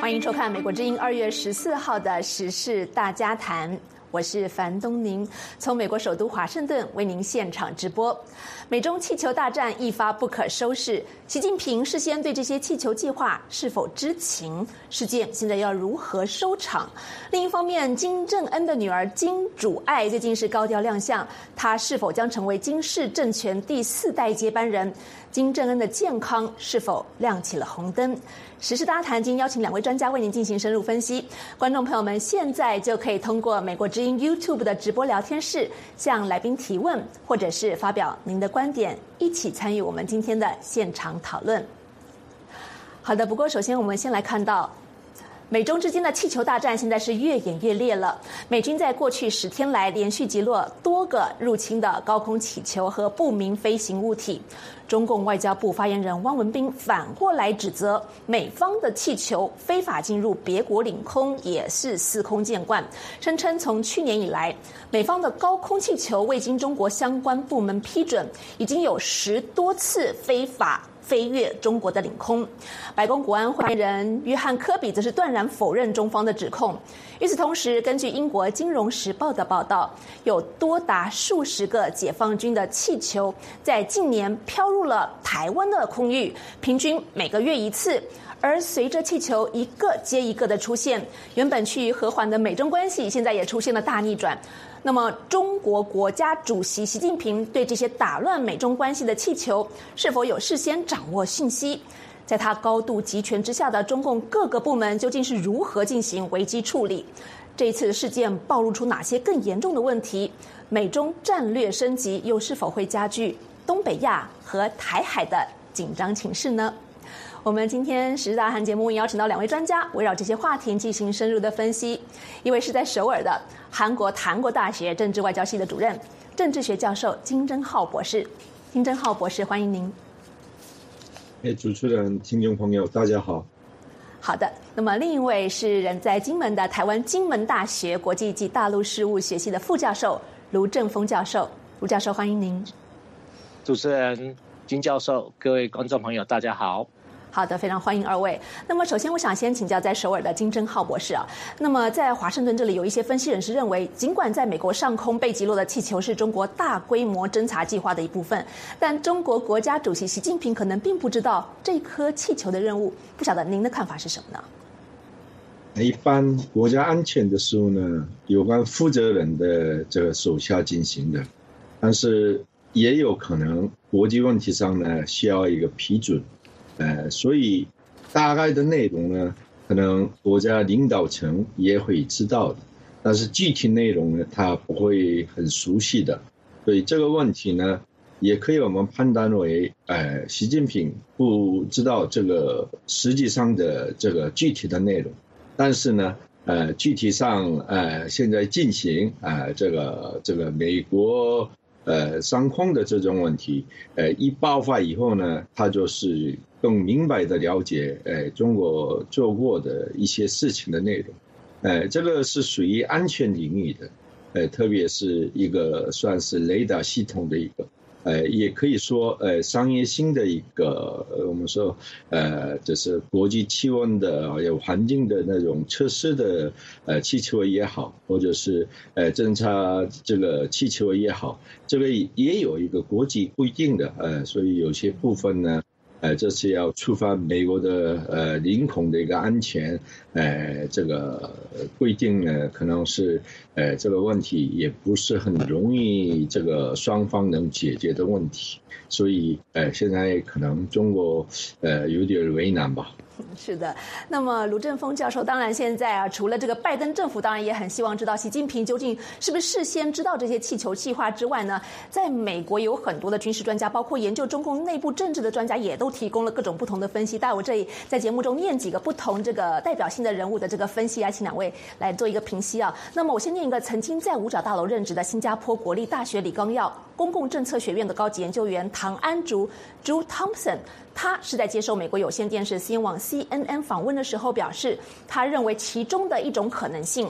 欢迎收看美国之音2月14号的时事大家谈，我是樊东宁，从美国首都华盛顿为您现场直播。美中气球大战一发不可收拾，习近平事先对这些气球计划是否知情？事件现在要如何收场？另一方面，金正恩的女儿金主爱最近是高调亮相，她是否将成为金氏政权第4代接班人？金正恩的健康是否亮起了红灯？时事大谈今天邀请2位专家为您进行深入分析。观众朋友们现在就可以通过美国之音 YouTube 的直播聊天室向来宾提问，或者是发表您的观点，一起参与我们今天的现场讨论。好的，不过首先我们先来看到美中之间的气球大战现在是越演越烈了。美军在过去10天来连续击落多个入侵的高空气球和不明飞行物体。中共外交部发言人汪文斌反过来指责美方的气球非法进入别国领空，也是司空见惯，声称从去年以来，美方的高空气球未经中国相关部门批准，已经有10多次非法飞越中国的领空。白宫国安发言人约翰科比则是断然否认中方的指控。与此同时，根据英国《金融时报》的报道，有多达数十个解放军的气球在近年飘入了台湾的空域，平均每个月1次。而随着气球一个接一个的出现，原本趋于和缓的美中关系现在也出现了大逆转。那么中国国家主席习近平对这些打乱美中关系的气球是否有事先掌握信息？在他高度集权之下的中共各个部门究竟是如何进行危机处理？这一次的事件暴露出哪些更严重的问题？美中战略升级又是否会加剧东北亚和台海的紧张情势呢？我们今天时事大谈节目邀请到2位专家，围绕这些话题进行深入的分析。一位是在首尔的韩国檀国大学政治外交系的主任、政治学教授金正浩博士。金正浩博士，欢迎您。 主持人、听众朋友，大家好。 好的，那么另一位是人在金门的台湾金门大学国际及大陆事务学系的副教授卢正峰教授。卢教授，欢迎您。 主持人、金教授，各位观众朋友，大家好。 好的，非常欢迎2位。那么首先我想先请教在首尔的金正浩博士啊。那么在华盛顿这里有一些分析人士认为，尽管在美国上空被击落的气球是中国大规模侦察计划的一部分，但中国国家主席习近平可能并不知道这颗气球的任务。不晓得您的看法是什么呢？ 一般国家安全的事务呢，有关负责人的这个手下进行的，但是也有可能国际问题上呢需要一个批准。所以大概的内容呢，可能国家领导层也会知道的，但是具体内容呢，他不会很熟悉的。所以这个问题呢，也可以我们判断为，习近平不知道这个实际上的这个具体的内容，但是呢，具体上现在进行这个美国上空的这种问题，一爆发以后呢，他就是更明白的了解中国做过的一些事情的内容，这个是属于安全领域的，特别是一个算是雷达系统的一个，也可以说商业性的一个，我们说就是国际气温的有环境的那种测试的气球也好，或者是侦察这个气球也好，这个也有一个国际规定的，所以有些部分呢。这是要触犯美国的领空的一个安全，这个规定呢，可能是这个问题也不是很容易，这个双方能解决的问题，所以现在可能中国有点为难吧。 是的，那么卢正峰教授，当然现在除了这个拜登政府当然也很希望知道习近平究竟是不是事先知道这些气球计划之外呢，在美国有很多的军事专家，包括研究中共内部政治的专家，也都提供了各种不同的分析。但我这里在节目中念几个不同这个代表性的人物的这个分析，来请2位来做一个评析啊。那么我先念一个曾经在五角大楼任职的新加坡国立大学李纲耀公共政策学院的高级研究员唐安竹 Drew Thompson， 他是在接受美国有线电视新闻网 CNN 访问的时候表示，他认为其中的一种可能性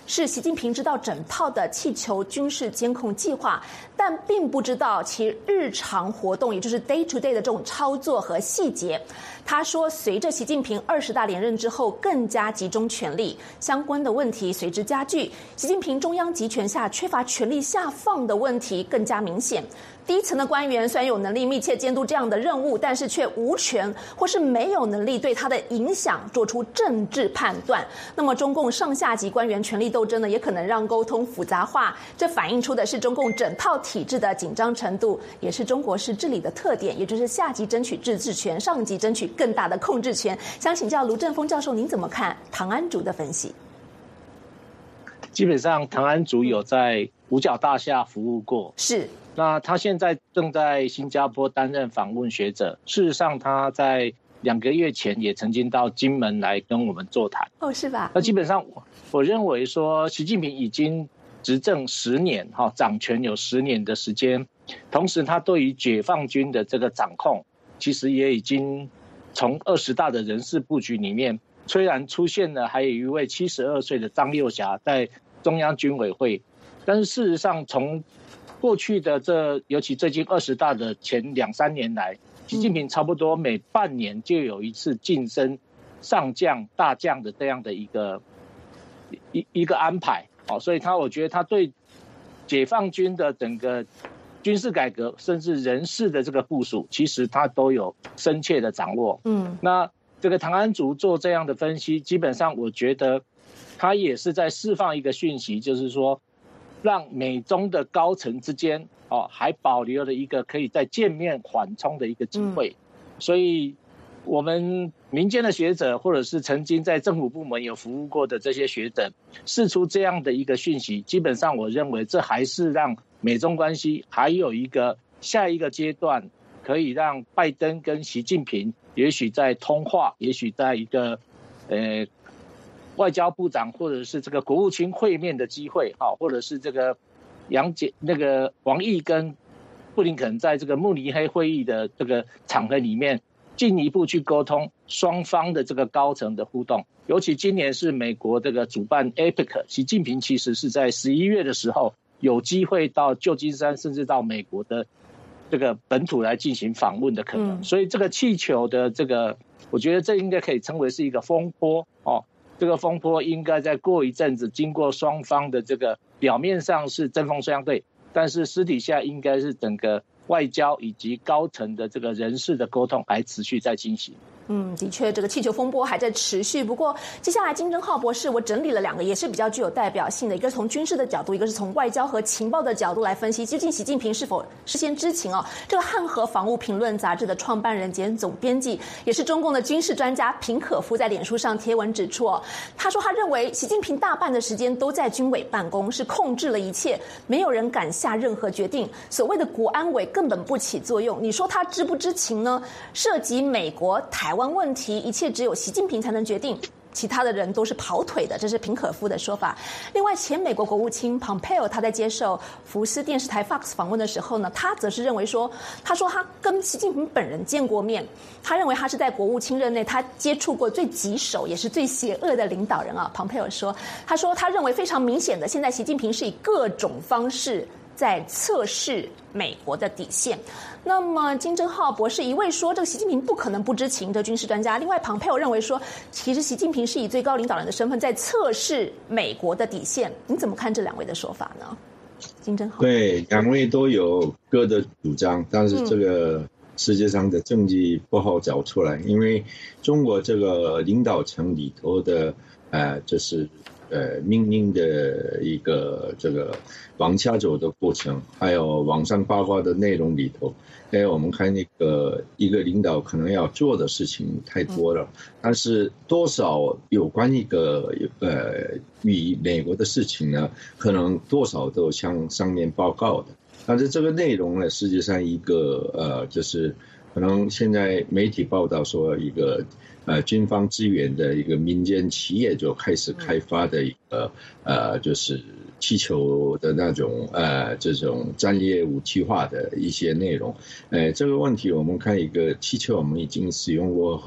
是习近平知道整套的气球军事监控计划，但并不知道其日常活动，也就是 day to day 的这种操作和细节。他说，随着习近平20大连任之后更加集中权力，相关的问题随之加剧。习近平中央集权下缺乏权力下放的问题更加明显。低层的官员虽然有能力密切监督这样的任务，但是却无权或是没有能力对他的影响做出政治判断。那么中共上下级官员权力斗争呢，也可能让沟通复杂化，这反映出的是中共整套体制的紧张程度，也是中国式治理的特点，也就是下级争取自治权，上级争取更大的控制权。想请教卢正峰教授，您怎么看唐安竹的分析？ 基本上唐安竹有在五角大厦服务过， 是。 那他现在正在新加坡担任访问学者。事实上，他在2个月前也曾经到金门来跟我们座谈。 哦，是吧？ 那基本上，我认为说，习近平已经执政10年，掌权有10年的时间。同时，他对于解放军的这个掌控，其实也已经从20大的人事布局里面，虽然出现了还有一位72岁的张又侠在中央军委会，但是事实上从过去的尤其最近20大的前2-3年来，习近平差不多每半年就有一次晋升上将、大将的这样的一个安排。所以我觉得他对解放军的整个军事改革，甚至人事的这个部署，其实他都有深切的掌握。那这个唐安竹做这样的分析，基本上我觉得他也是在释放一个讯息，就是说，让美中的高层之间还保留了一个可以再见面缓冲的一个机会。所以我们民间的学者，或者是曾经在政府部门有服务过的这些学者，释出这样的一个讯息，基本上我认为这还是让美中关系还有一个下一个阶段，可以让拜登跟习近平也许在通话，也许在一个外交部长或者是这个国务卿会面的机会，或者是这个王毅跟布林肯在这个慕尼黑会议的这个场合里面，进一步去沟通双方的这个高层的互动。尤其今年是美国这个主办 APEC， 习近平其实是在11月的时候有机会到旧金山，甚至到美国的这个本土来进行访问的可能。所以这个气球的这个，我觉得这应该可以称为是一个风波。这个风波应该再过一阵子，经过双方的这个表面上是针锋相对，但是私底下应该是整个外交以及高层的这个人事的沟通还持续在进行。 的确，这个气球风波还在持续。不过，接下来金正浩博士，我整理了2个也是比较具有代表性的，一个是从军事的角度，一个是从外交和情报的角度来分析，究竟习近平是否事先知情这个汉和防务评论杂志的创办人兼总编辑，也是中共的军事专家平可夫在脸书上贴文指出他说他认为习近平大半的时间都在军委办公，是控制了一切，没有人敢下任何决定，所谓的国安委根本不起作用。你说他知不知情呢？涉及美国、台湾问题，一切只有习近平才能决定，其他的人都是跑腿的，这是平可夫的说法。另外，前美国国务卿 Pompeo 他在接受福斯电视台 Fox 访问的时候呢，他则是认为说，他说他跟习近平本人见过面，他认为他是在国务卿任内他接触过最棘手也是最邪恶的领导人Pompeo 说，他认为非常明显的，现在习近平是以各种方式在测试美国的底线。那么金正浩博士一位说，这个习近平不可能不知情的军事专家，另外庞佩奥认为说，其实习近平是以最高领导人的身份在测试美国的底线。你怎么看这2位的说法呢？金正浩对，2位都有各的主张，但是这个世界上的证据不好找出来，因为中国这个领导层里头的就是命令的一个这个往下走的过程，还有网上八卦的内容里头，我们看一个领导可能要做的事情太多了，但是多少有关一个与美国的事情呢，可能多少都向上面报告的，但是这个内容呢，实际上一个就是可能现在媒体报道说一个军方资源的一个民间企业就开始开发的一个就是气球的那种这种战略武器化的一些内容。这个问题我们看一个气球，我们已经使用过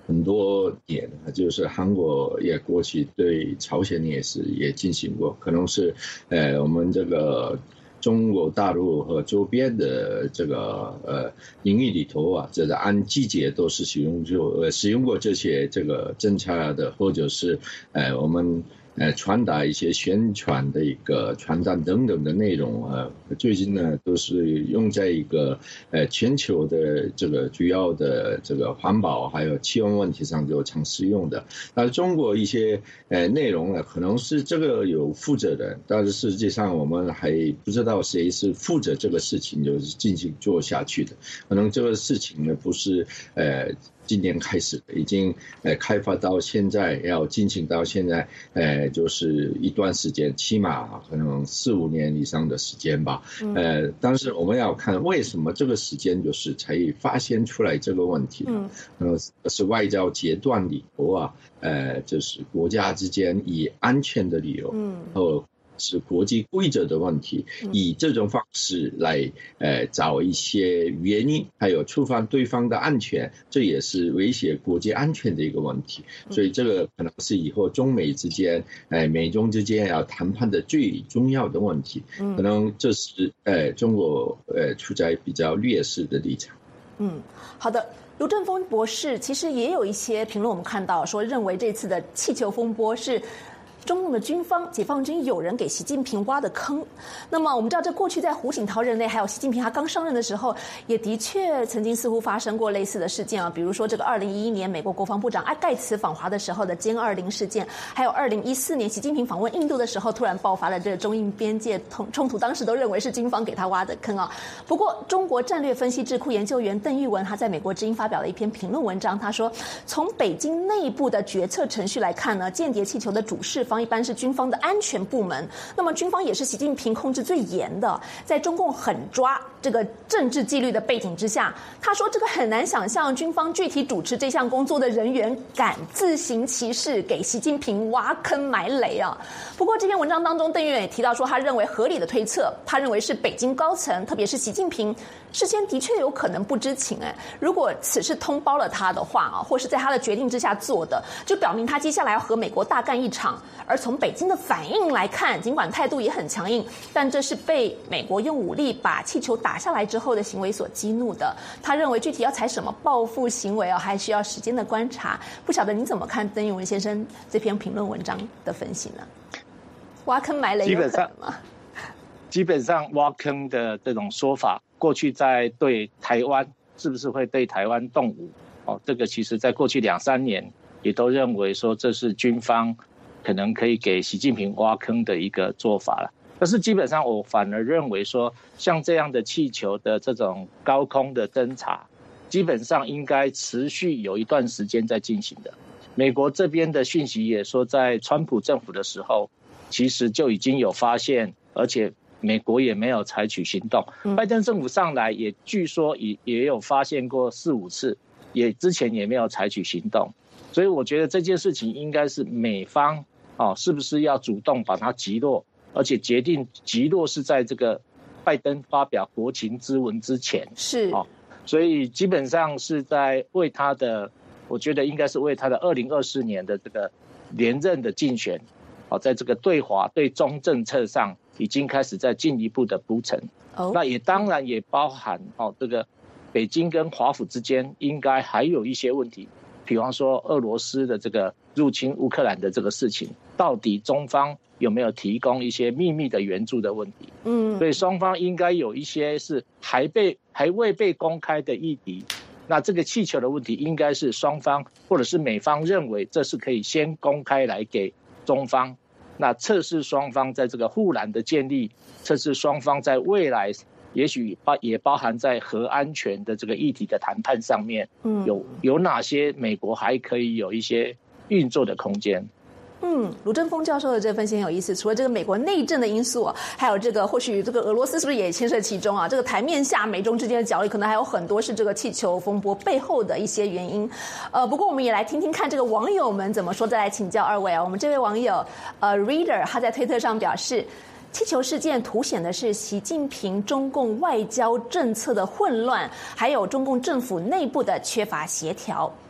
很多年，就是韩国也过去对朝鲜也进行过，可能是我们这个中国大陆和周边的这个领域里头啊，这个按季节都是使用过这些这个政策的，或者是我们传达一些宣传的一个传单等等的内容啊，最近呢都是用在一个全球的这个主要的这个环保还有气温问题上就常适用的。那中国一些内容呢，可能是这个有负责人，但是实际上我们还不知道谁是负责这个事情就是进行做下去的。可能这个事情呢不是今年开始已经开发到现在，要进行到现在就是一段时间，起码可能4-5年以上的时间吧。但是我们要看为什么这个时间就是才发现出来这个问题呢？是外交阶段里头啊，就是国家之间以安全的理由，是国际规则的问题，以这种方式来找一些原因，还有触犯对方的安全，这也是威胁国际安全的一个问题。所以这个可能是以后中美之间、美中之间要谈判的最重要的问题。可能这是中国处在比较劣势的立场。 好的。卢正峰博士，其实也有一些评论，我们看到说认为这次的气球风波是中共的军方、解放军有人给习近平挖的坑。那么我们知道，这过去在胡锦涛任内，还有习近平他刚上任的时候，也的确曾经似乎发生过类似的事件啊，比如说这个2011年美国国防部长盖茨访华的时候的歼20事件，还有2014年习近平访问印度的时候，突然爆发了这个中印边界冲突，当时都认为是军方给他挖的坑啊。不过，中国战略分析智库研究员邓玉文他在美国之音发表了一篇评论文章，他说，从北京内部的决策程序来看呢，间谍气球的主事方一般是军方的安全部门，那么军方也是习近平控制最严的，在中共狠抓这个政治纪律的背景之下，他说这个很难想象军方具体主持这项工作的人员敢自行其事，给习近平挖坑埋雷啊。不过这篇文章当中，邓玉文也提到说，他认为合理的推测，他认为是北京高层，特别是习近平事先的确有可能不知情。如果此事通报了他的话啊，或是在他的决定之下做的，就表明他接下来要和美国大干一场。而从北京的反应来看，尽管态度也很强硬，但这是被美国用武力把气球打下来之后的行为所激怒的。他认为具体要采什么报复行为还需要时间的观察。不晓得你怎么看邓玉文先生这篇评论文章的分析呢？挖坑埋雷有可能吗？ 基本上挖坑的这种说法，过去在对台湾是不是会对台湾动武？这个其实在过去2-3年也都认为说这是军方可能可以给习近平挖坑的一个做法了。但是基本上我反而认为说，像这样的气球的这种高空的侦察，基本上应该持续有一段时间在进行的。美国这边的讯息也说，在川普政府的时候，其实就已经有发现，而且美国也没有采取行动。拜登政府上来也据说也有发现过4-5次，也之前也没有采取行动。所以我觉得这件事情应该是美方是不是要主动把它击落，而且决定击落是在这个拜登发表国情咨文之前。 是所以基本上是在为他的，我觉得应该是为他的2024年的这个连任的竞选，在这个对华对中政策上已经开始在进一步的铺陈。那也当然也包含这个北京跟华府之间应该还有一些问题，比方说俄罗斯的这个入侵乌克兰的这个事情，到底中方有没有提供一些秘密的援助的问题？所以双方应该有一些是还未被公开的议题。那这个气球的问题，应该是双方或者是美方认为这是可以先公开来给中方，那测试双方在这个护栏的建立，测试双方在未来也许也包含在核安全的这个议题的谈判上面，有哪些美国还可以有一些运作的空间。 卢正峰教授的这个分析很有意思。除了这个美国内政的因素，还有这个或许这个俄罗斯是不是也牵涉其中啊？这个台面下美中之间的角力，可能还有很多是这个气球风波背后的一些原因。不过我们也来听听看这个网友们怎么说，再来请教二位啊。我们这位网友Reader 他在推特上表示，气球事件凸显的是习近平中共外交政策的混乱，还有中共政府内部的缺乏协调。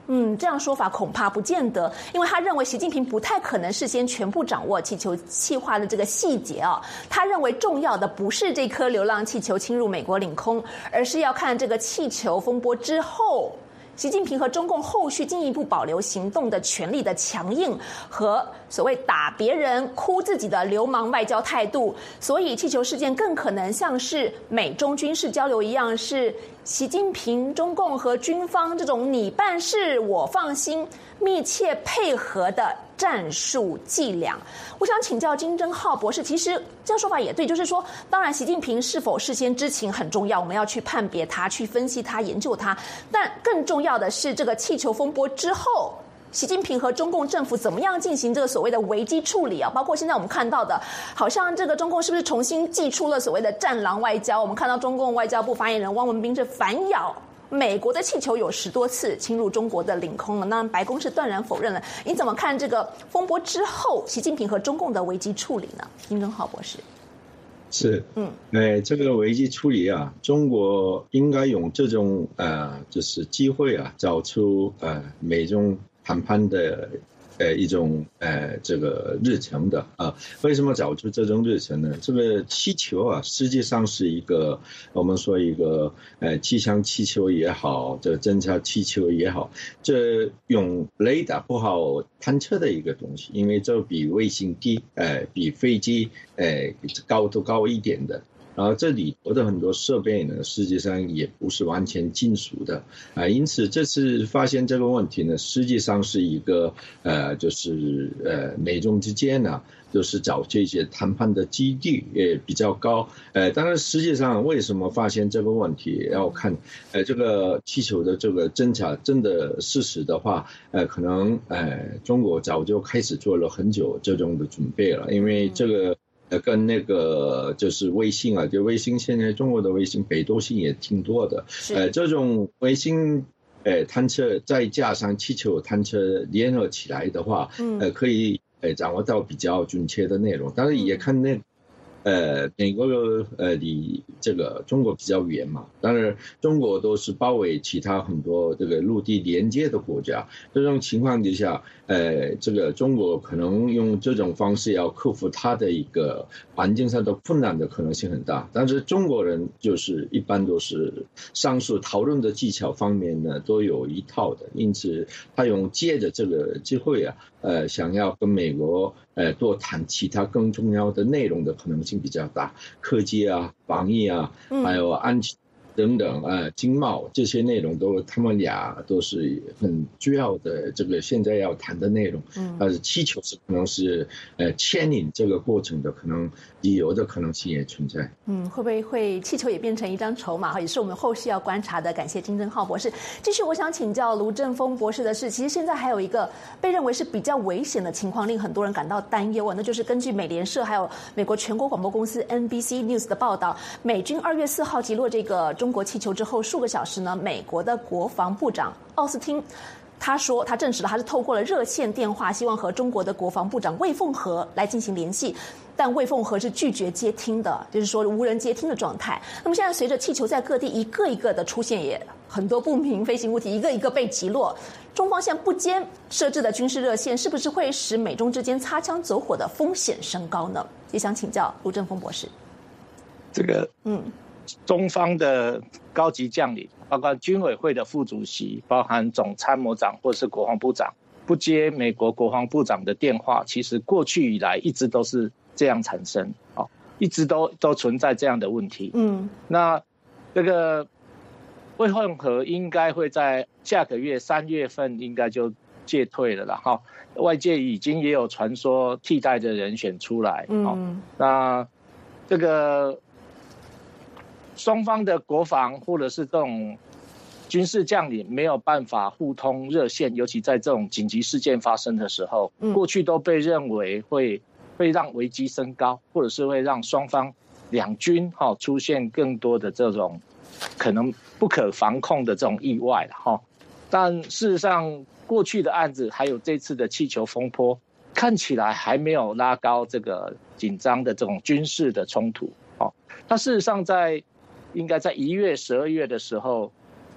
这样说法恐怕不见得，因为他认为习近平不太可能事先全部掌握气球计划的这个细节啊。他认为重要的不是这颗流浪气球侵入美国领空，而是要看这个气球风波之后，习近平和中共后续进一步保留行动的权力的强硬和所谓打别人哭自己的流氓外交态度。所以气球事件更可能像是美中军事交流一样，是习近平中共和军方这种你办事我放心密切配合的战术伎俩。我想请教金正浩博士，其实这样说法也对，就是说当然习近平是否事先知情很重要，我们要去判别他，去分析他，研究他，但更重要的是这个气球风波之后，习近平和中共政府怎么样进行这个所谓的危机处理啊？包括现在我们看到的，好像这个中共是不是重新祭出了所谓的战狼外交？我们看到中共外交部发言人汪文斌是反咬美国的气球有10多次侵入中国的领空了，那白宫是断然否认了。你怎么看这个风波之后习近平和中共的危机处理呢？金正浩博士。 是，这个危机处理啊，中国应该用这种就是机会啊，找出美中谈判的一种这个日程的啊。为什么找出这种日程呢？这个气球啊，实际上是一个我们说一个气象气球也好，这个侦察气球也好，这用雷达不好探测的一个东西，因为这比卫星低，比飞机高度高一点的。然后这里头的很多设备呢，实际上也不是完全金属的因此这次发现这个问题呢，实际上是一个就是美中之间呢，就是找这些谈判的基地也比较高当然实际上为什么发现这个问题，要看这个气球的这个侦察真的事实的话可能中国早就开始做了很久这种的准备了，因为这个跟那个就是卫星啊，就卫星现在中国的卫星北斗星也挺多的，这种卫星探测再加上气球探测联合起来的话，可以掌握到比较准确的内容。当然也看那美国离这个中国比较远嘛，当然中国都是包围其他很多这个陆地连接的国家，这种情况之下这个中国可能用这种方式要克服它的一个环境上的困难的可能性很大。但是中国人就是一般都是上述讨论的技巧方面呢都有一套的，因此他用借着这个机会啊想要跟美国多谈其他更重要的内容的可能性比较大，科技啊、防疫啊，还有安全等等经贸这些内容都他们俩都是很主要的这个现在要谈的内容。但是气球是可能是牵引这个过程的可能理由的可能性也存在。 会不会气球也变成一张筹码，也是我们后续要观察的。感谢金正浩博士。继续我想请教卢正峰博士的是，其实现在还有一个被认为是比较危险的情况令很多人感到担忧那就是根据美联社还有美国全国广播公司 NBC News 的报道，美军2月4号击落这个中国气球之后数个小时呢，美国的国防部长奥斯汀他说，他证实了他是透过了热线电话，希望和中国的国防部长魏凤和来进行联系，但魏凤和是拒绝接听的，就是说无人接听的状态。那么现在随着气球在各地一个一个的出现，也很多不明飞行物体一个一个被击落，中方现在不坚设置的军事热线，是不是会使美中之间擦枪走火的风险升高呢？也想请教卢正峰博士。 这个中方的高级将领，包括军委会的副主席，包含总参谋长或是国防部长，不接美国国防部长的电话，其实过去以来一直都是这样产生，一直都存在这样的问题。那这个魏凤和应该会在下个月3月份应该就戒退了啦，外界已经也有传说替代的人选出来。那这个双方的国防或者是这种军事将领没有办法互通热线，尤其在这种紧急事件发生的时候，过去都被认为会让危机升高，或者是会让双方两军出现更多的这种可能不可防控的这种意外。但事实上过去的案子还有这次的气球风波，看起来还没有拉高这个紧张的这种军事的冲突。那事实上应该在1月12月的时候，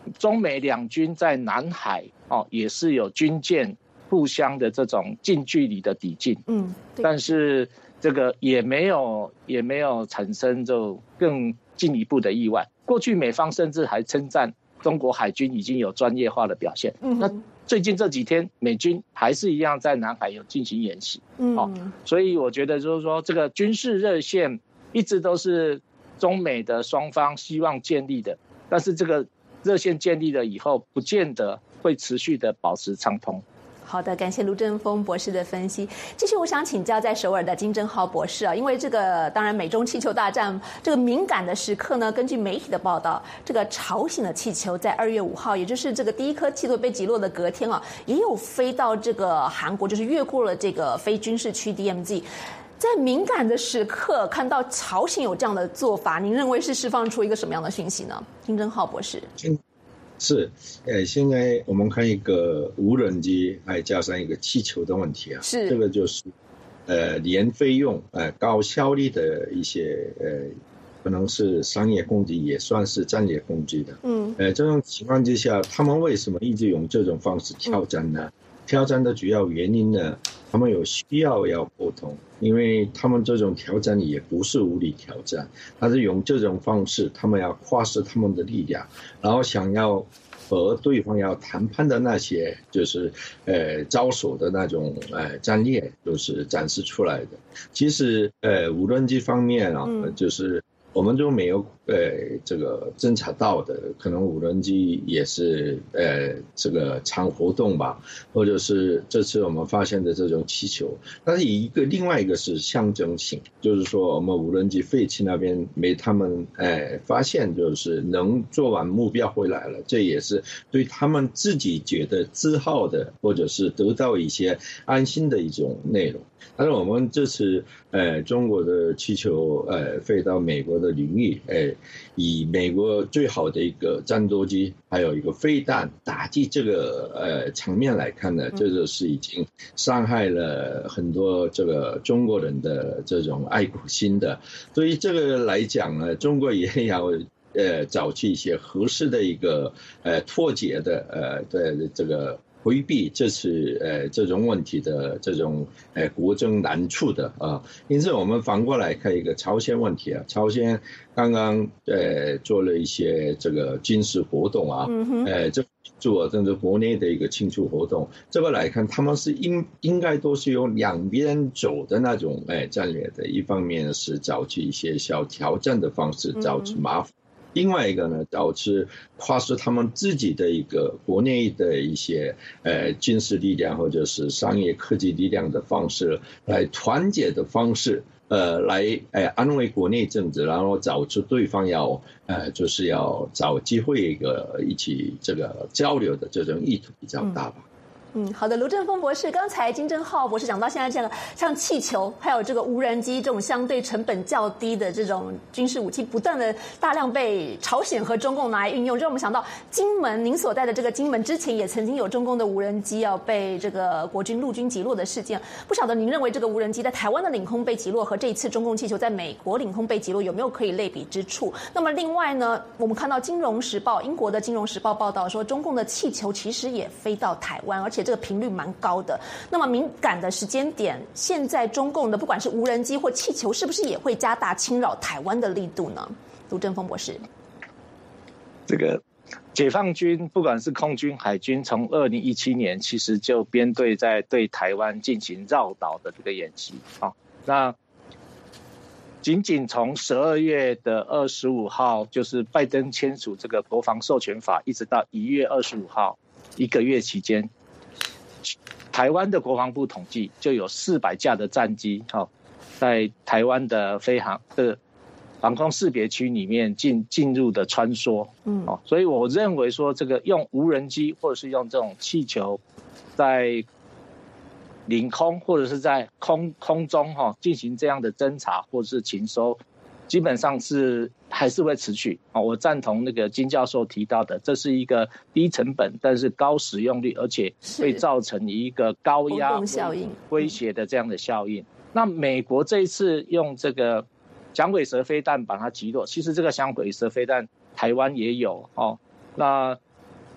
中美两军在南海也是有军舰互相的这种近距离的抵近，但是这个也没有产生就更进一步的意外。过去美方甚至还称赞中国海军已经有专业化的表现，那最近这几天美军还是一样在南海有进行演习，所以我觉得就是说这个军事热线一直都是中美的双方希望建立的，但是这个热线建立了以后，不见得会持续的保持畅通。 好的，感谢卢正峰博士的分析。继续，我想请教在首尔的金正浩博士啊，因为这个当然美中气球大战这个敏感的时刻呢，根据媒体的报道，这个朝鲜的气球在2月5号，也就是这个第一颗气球被击落的隔天啊，也有飞到这个韩国，就是越过了这个非军事区 DMZ。在敏感的时刻看到朝鲜有这样的做法，您认为是释放出一个什么样的讯息呢？金正浩博士。 是，现在我们看一个无人机，还加上一个气球的问题啊， 是这个就是，连费用，高效率的一些，可能是商业攻击，也算是战略攻击的，这种情况之下，他们为什么一直用这种方式挑战呢？挑战的主要原因呢，他们有需要沟通，因为他们这种挑战也不是无理挑战，他是用这种方式，他们要夸示他们的力量，然后想要和对方要谈判的那些就是招手的那种战略，就是展示出来的。其实无人机方面啊，就是我们就没有这个侦察到的，可能无人机也是这个常活动吧，或者是这次我们发现的这种气球，但是另外一个是象征性，就是说我们无人机废弃那边没他们发现，就是能做完目标回来了，这也是对他们自己觉得自豪的，或者是得到一些安心的一种内容。但是我们这次中国的气球飞到美国的领域，以美国最好的一个战斗机，还有一个飞弹打击这个层面来看呢，这就是已经伤害了很多这个中国人的这种爱国心的。所以这个来讲呢，中国也要找去一些合适的一个脱节的这个回避这次这种问题的这种国政难处的啊，因此我们反过来看一个朝鲜问题啊，朝鲜刚刚做了一些这个军事活动啊，这做甚至国内的一个庆祝活动，这个来看他们是应该都是用两边走的那种战略的，一方面是找去一些小挑战的方式，找去麻烦。另外一个呢，导致夸示他们自己的一个国内的一些军事力量或者是商业科技力量的方式，来团结的方式，来安慰国内政治，然后找出对方就是要找机会一起这个交流的这种意图比较大吧。 好的，卢正峰博士，刚才金正浩博士讲到现在这个像气球，还有这个无人机这种相对成本较低的这种军事武器，不断的大量被朝鲜和中共拿来运用，让我们想到金门，您所在的这个金门之前也曾经有中共的无人机要被这个国军陆军击落的事件。不晓得您认为这个无人机在台湾的领空被击落和这一次中共气球在美国领空被击落有没有可以类比之处？那么另外呢，我们看到英国的《金融时报》报道说，中共的气球其实也飞到台湾，而且这个频率蛮高的。那么敏感的时间点，现在中共的不管是无人机或气球，是不是也会加大侵扰台湾的力度呢？卢正峰博士， 这个解放军不管是空军、海军，从2017年其实就编队在对台湾进行绕岛的这个演习。那仅仅从12月的25号，就是拜登签署这个国防授权法，一直到1月25号，1个月期间，台湾的国防部统计就有400架的战机，在台湾的防空识别区里面进入的穿梭。所以我认为说，这个用无人机或者是用这种气球，在领空或者是在空中进行这样的侦察或者是情搜，基本上还是会持续。我赞同那个金教授提到的，这是一个低成本但是高使用率，而且会造成一个高压威胁的这样的效应。那美国这一次用这个响尾蛇飞弹把它击落，其实这个响尾蛇飞弹台湾也有。那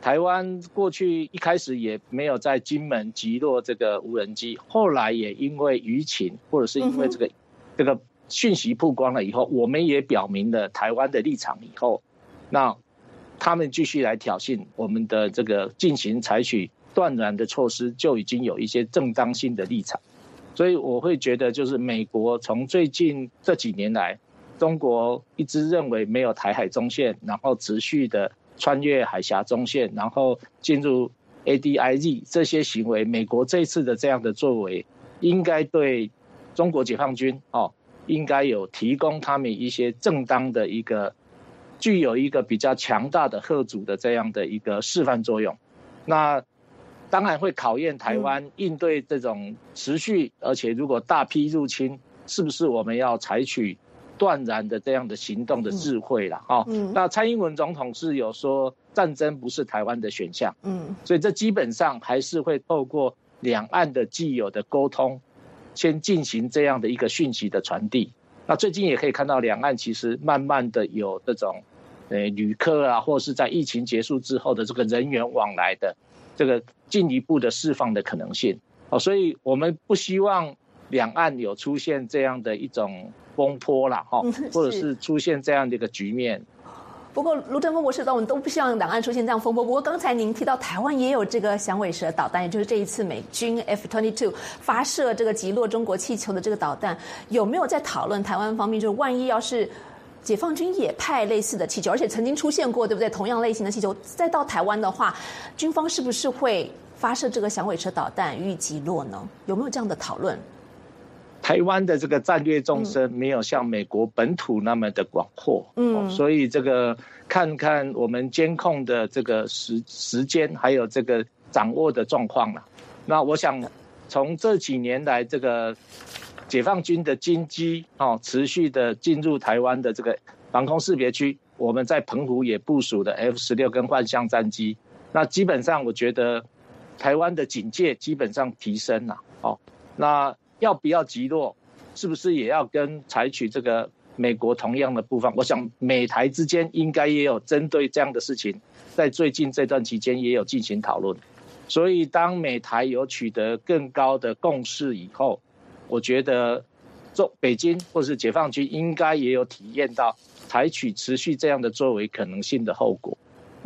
台湾过去一开始也没有在金门击落这个无人机，后来也因为舆情或者是因为这个讯息曝光了以后，我们也表明了台湾的立场以后，那他们继续来挑衅我们的这个采取断然的措施，就已经有一些正当性的立场。所以我会觉得，就是美国从最近这几年来，中国一直认为没有台海中线，然后持续的穿越海峡中线，然后进入 ADIZ 这些行为，美国这一次的这样的作为，应该对中国解放军应该有提供他们一些正当的一个具有一个比较强大的嚇阻的这样的一个示范作用。那当然会考验台湾应对这种持续而且如果大批入侵，是不是我们要采取断然的这样的行动的智慧啦。那蔡英文总统是有说战争不是台湾的选项，所以这基本上还是会透过两岸的既有的沟通，先进行这样的一个讯息的传递。那最近也可以看到两岸其实慢慢的有这种旅客啊，或是在疫情结束之后的这个人员往来的这个进一步的释放的可能性。所以我们不希望两岸有出现这样的一种风波啦，或者是出现这样的一个局面。 不过卢正峰博士，我们都不希望两岸出现这样风波。不过刚才您提到台湾也有这个响尾蛇导弹，也就是这一次美军 F-22 发射这个击落中国气球的这个导弹，有没有在讨论台湾方面，就是万一要是解放军也派类似的气球，而且曾经出现过，对不对？同样类型的气球再到台湾的话，军方是不是会发射这个响尾蛇导弹予以击落呢？有没有这样的讨论？ 台湾的这个战略纵深没有像美国本土那么的广阔，所以这个看看我们监控的这个时间，还有这个掌握的状况啦。那我想从这几年来，这个解放军的军机持续的进入台湾的这个防空识别区，我们在澎湖也部署的 F-16跟幻象战机。那基本上我觉得台湾的警戒基本上提升了。那要不要击落，是不是也要跟采取这个美国同样的步伐？我想美台之间应该也有针对这样的事情，在最近这段期间也有进行讨论。所以当美台有取得更高的共识以后，我觉得北京或是解放军应该也有体验到采取持续这样的作为可能性的后果。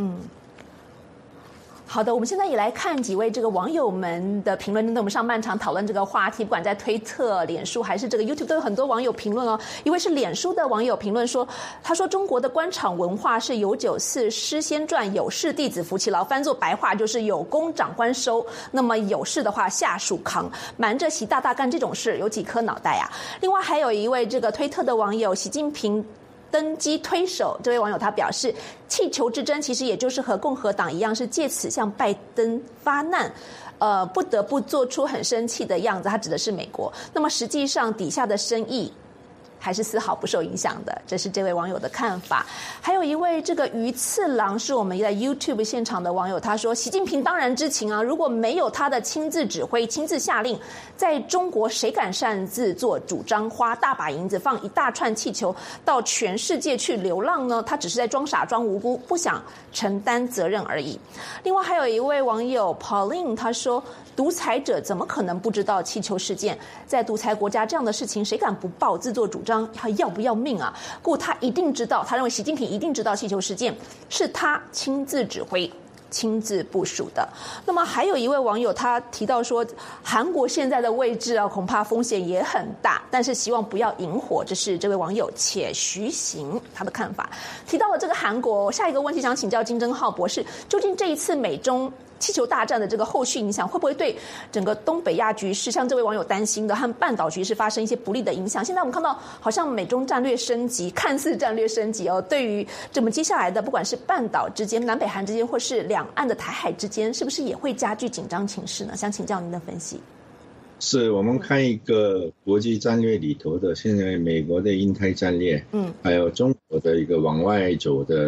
好的，我们现在也来看几位这个网友们的评论。针对我们上半场讨论这个话题，不管在推特、脸书还是这个 YouTube， 都有很多网友评论哦。一位是脸书的网友评论说，他说中国的官场文化是有酒肆诗先传，有事弟子服其劳，翻作白话就是有功长官收，那么有事的话下属扛，瞒着习大大干这种事，有几颗脑袋啊？另外还有一位这个推特的网友，习近平登基推手，这位网友他表示，气球之争其实也就是和共和党一样，是借此向拜登发难，不得不做出很生气的样子。他指的是美国。那么实际上底下的生意还是丝毫不受影响的，这是这位网友的看法。还有一位这个鱼次郎是我们在 YouTube 现场的网友，他说习近平当然知情啊，如果没有他的亲自指挥、亲自下令，在中国谁敢擅自做主张，花大把银子放一大串气球到全世界去流浪呢？他只是在装傻装无辜，不想承担责任而已。另外还有一位网友 Pauline， 他说独裁者怎么可能不知道气球事件？在独裁国家这样的事情谁敢不报，自作主张，他要不要命啊？故他一定知道，他认为习近平一定知道气球事件是他亲自指挥、亲自部署的。那么还有一位网友他提到说，韩国现在的位置啊，恐怕风险也很大，但是希望不要引火。这是这位网友且徐行他的看法。提到了这个韩国，下一个问题想请教金正浩博士，究竟这一次美中气球大战的这个后续影响，会不会对整个东北亚局势，像这位网友担心的和半岛局势发生一些不利的影响？现在我们看到，好像美中战略升级，看似战略升级哦，对于这么接下来的，不管是半岛之间、南北韩之间，或是两岸的台海之间，是不是也会加剧紧张情势呢？想请教您的分析。 是我们看一个国际战略里头的，现在美国的印太战略，还有中国的一个往外走的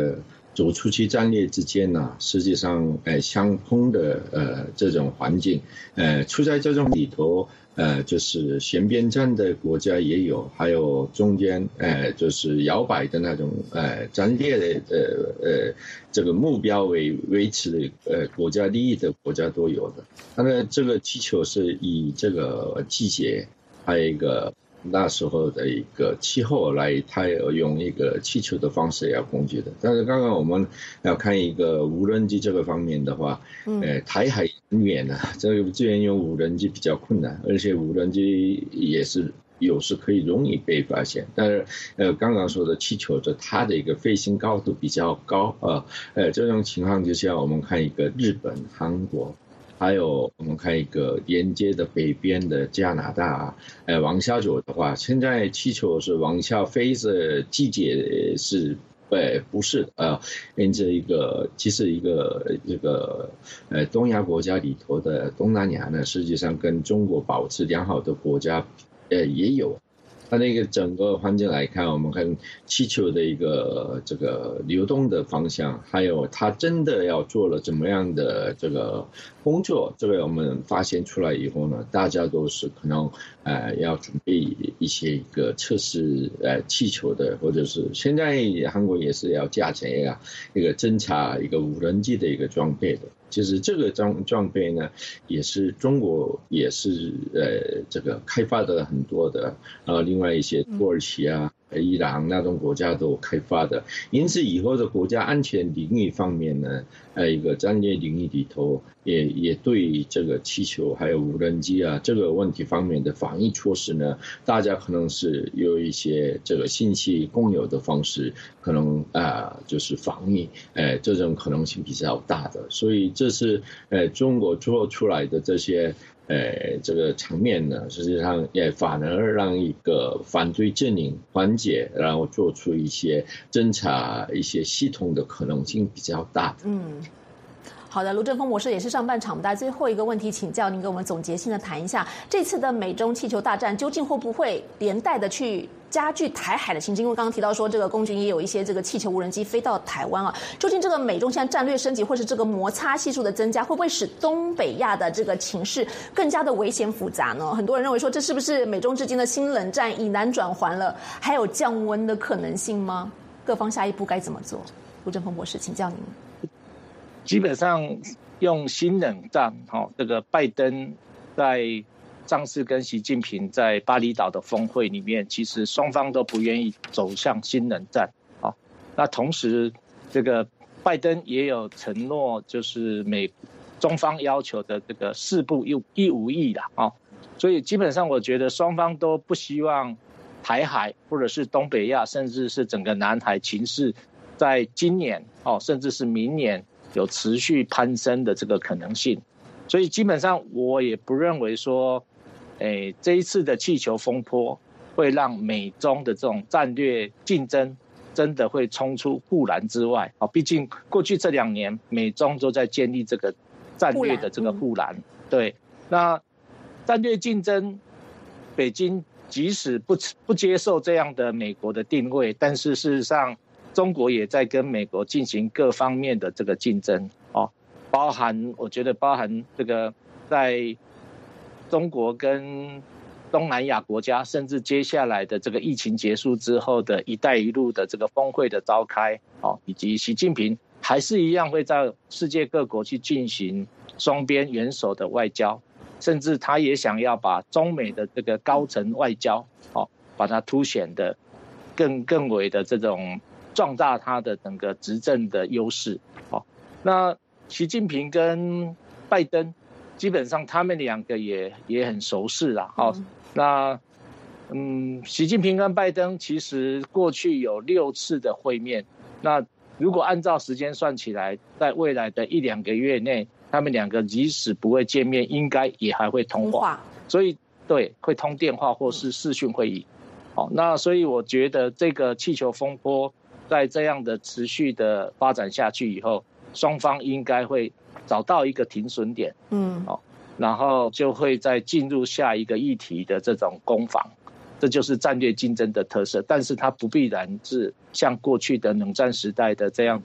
走出去战略之间呢，实际上相通的这种环境，处在这种里头。就是选边站的国家也有，还有中间就是摇摆的那种战略的这个目标维持的国家利益的国家都有的。当然，这个气球是以这个季节，还有一个那时候的一个气候来，它用一个气球的方式要攻击的。但是刚刚我们要看一个无人机这个方面的话，台海很远啊，这个资源用无人机比较困难，而且无人机也是有时可以容易被发现。但是刚刚说的气球它的一个飞行高度比较高这种情况之下，我们看一个日本、韩国。还有我们看一个连接的北边的加拿大，往下走的话，现在气球是往下飞的季节是，不是因此其实一个这个东亚国家里头的东南亚呢，实际上跟中国保持良好的国家也有。它那个整个环境来看，我们看气球的一个这个流动的方向，还有它真的要做了怎么样的这个工作，这个我们发现出来以后呢，大家都是可能要准备一些一个测试气球的，或者是现在韩国也是要加强一个侦察一个无人机的一个装备的。其实这个装备呢，也是中国也是这个开发的很多的，另外一些土耳其啊、伊朗那种国家都开发的。因此以后的国家安全领域方面呢，一个战略领域里头也对这个气球还有无人机啊这个问题方面的防疫措施呢，大家可能是有一些这个信息共有的方式，可能就是防疫这种可能性比较大的。所以这是中国做出来的这些这个场面呢，实际上也反而让一个反对阵营缓解，然后做出一些侦查一些系统的可能性比较大的。 好的，卢正峰博士也是上半场的最后一个问题，请教您给我们总结性的谈一下，这次的美中气球大战究竟会不会连带的去加剧台海的情势？因为刚刚提到说，这个空军也有一些这个气球无人机飞到台湾啊，究竟这个美中现在战略升级，或是这个摩擦系数的增加，会不会使东北亚的这个情势更加的危险复杂呢？很多人认为说，这是不是美中之间的新冷战以南转环了？还有降温的可能性吗？各方下一步该怎么做？卢正峰博士，请教您。 基本上用新冷战，这个拜登在上次跟习近平在巴厘岛的峰会里面，其实双方都不愿意走向新冷战。那同时，这个拜登也有承诺，就是中方要求的这个4不1无意啦。所以基本上我觉得双方都不希望台海或者是东北亚，甚至是整个南海情势，在今年甚至是明年有持续攀升的这个可能性。所以基本上我也不认为说这一次的气球风波会让美中的这种战略竞争真的会冲出护栏之外。毕竟过去这2年美中都在建立这个战略的这个护栏。对，那战略竞争，北京即使不接受这样的美国的定位，但是事实上中国也在跟美国进行各方面的这个竞争。我觉得包含这个在中国跟东南亚国家，甚至接下来的这个疫情结束之后的一带一路的这个峰会的召开，以及习近平还是一样会在世界各国去进行双边元首的外交，甚至他也想要把中美的这个高层外交把它凸显的更为的这种壮大他的整个执政的优势。那习近平跟拜登基本上他们2个也很熟识啦。那习近平跟拜登其实过去有6次的会面，那如果按照时间算起来，在未来的1-2个月内，他们2个即使不会见面，应该也还会通话。所以对，会通电话或是视讯会议。那所以我觉得这个气球风波在这样的持续的发展下去以后，双方应该会找到一个停损点。然后就会再进入下一个议题的这种攻防，这就是战略竞争的特色。但是它不必然是像过去的冷战时代的这样的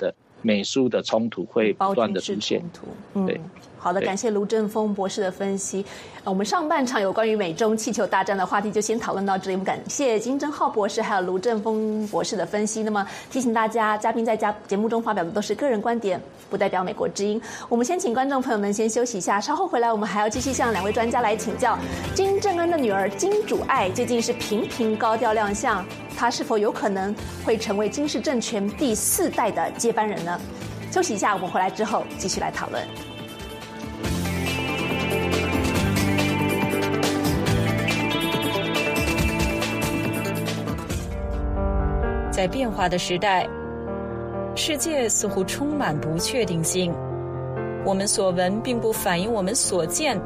美苏的冲突会不断的出现。 对。好的，感谢卢正峰博士的分析。我们上半场有关于美中气球大战的话题就先讨论到这里。我们感谢金正浩博士还有卢正峰博士的分析。那么提醒大家，嘉宾在节目中发表的都是个人观点，不代表美国之音。我们先请观众朋友们先休息一下，稍后回来我们还要继续向2位专家来请教。金正恩的女儿金主爱最近是频频高调亮相，她是否有可能会成为金氏政权第4代的接班人呢？休息一下，我们回来之后继续来讨论。 在变化的时代，世界似乎充满不确定性。我们所闻并不反映我们所见。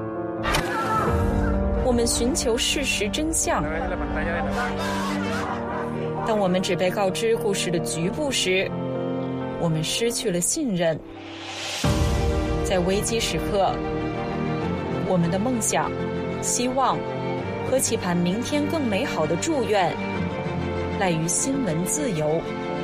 我们寻求事实真相。当我们只被告知故事的局部时，我们失去了信任。在危机时刻，我们的梦想、希望和期盼明天更美好的祝愿赖于新闻自由。